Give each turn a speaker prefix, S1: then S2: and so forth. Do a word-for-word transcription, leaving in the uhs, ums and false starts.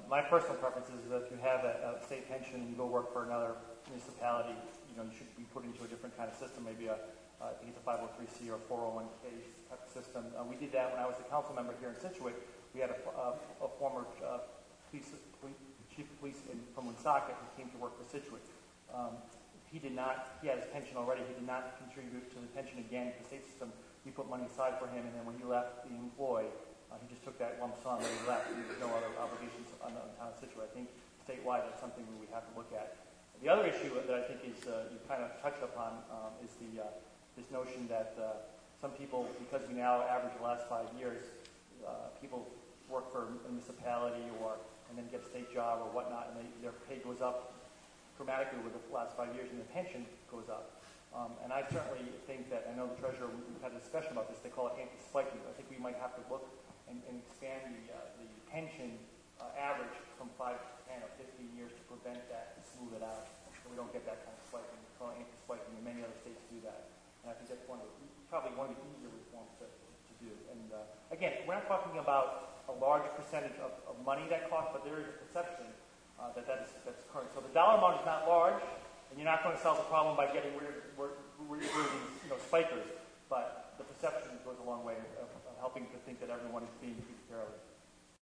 S1: my personal preference is that if you have a, a state pension and you go work for another municipality, you know, you should be put into a different kind of system, maybe a, uh, I think it's a five oh three C or four oh one K type of system. Uh, we did that when I was a council member here in Scituate. We had a, a, a former uh, police, police, chief of police in, from Woonsocket who came to work for Scituate. Um, he did not, he had his pension already, he did not contribute to the pension again to the state system. We put money aside for him, and then when he left the employ, uh, he just took that lump sum and he left. There was no other obligations on the town of Scituate. I think statewide that's something we have to look at. The other issue that I think is, uh, you kind of touched upon, um, is the, uh, this notion that uh, some people, because we now average the last five years, uh, people work for a municipality or, and then get a state job or whatnot, and they, their pay goes up dramatically over the last five years, and their pension goes up. Um, and I certainly think that, I know the treasurer, we've had a discussion about this, they call it anti-spiking. I think we might have to look and, and expand the, uh, the pension uh, average from five to ten or fifteen years to prevent that, to smooth it out, so we don't get that kind of spiking. We call it anti-spiking, and many other states do that. And I think that's one of the, probably one of the easier reforms to, to do. And uh, again, we're not talking about a large percentage of, of money that costs, but there is a perception uh, that that is, that's current. So the dollar amount is not large, and you're not going to solve the problem by getting rid of, rid, rid of these, you know, spikers. But the perception goes a long way of, of helping to think that everyone is being treated fairly.